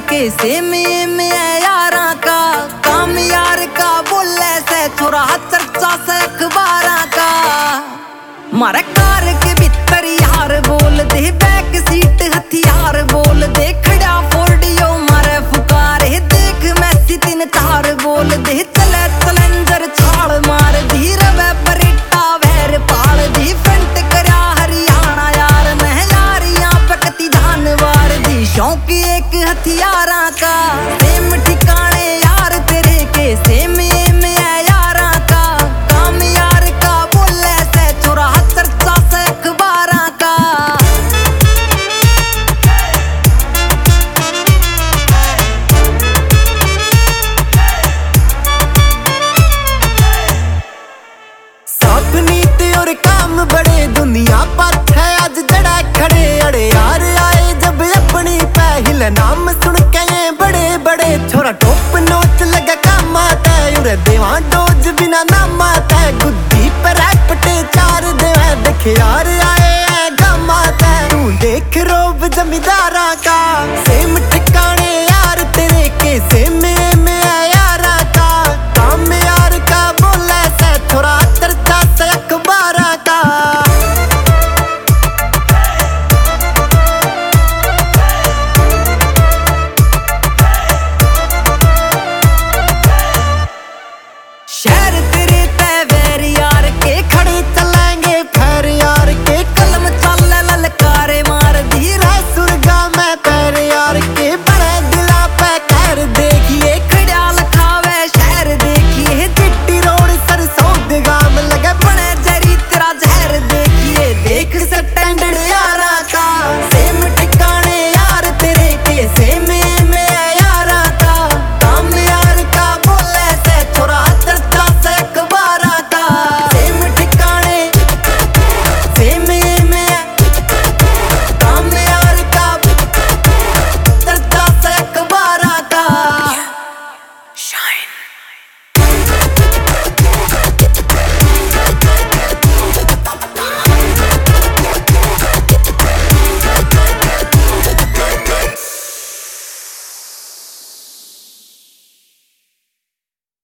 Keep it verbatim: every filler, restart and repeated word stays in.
के same M है यारा का, काम यार का बोले से छोरा चर्चा से अखबारा का। मारे कार के भीतर यार बोल दे, बैक सीट हथियार बोल दे, खड़ा फोर्डियो मारे फुकारे, देख मैसी तीन चार बोल दे, चले चलेंजर छाल मार दी, रवे बरेटा वैर पाल दी, फ्रंट करया हरियाणा यार ने यारियां पकती जानवर दी, शौक एक हथियारा का। सेम ठिकाने यार तेरे के सेम एम है यारा का, काम यार का बोले से छोरा चर्चा से अखबारा का। साथ नीति और काम बड़े दुनिया पाथ है आज जड़ा खड़े अड़े यार आए जब अपनी पहल नाम सुन के ये बड़े बड़े छोरा टॉप नोच लगा काम आता है, उरे देवा डोज बिना नाम आता है, गुद्दी पर पटे चार देवा देखे यार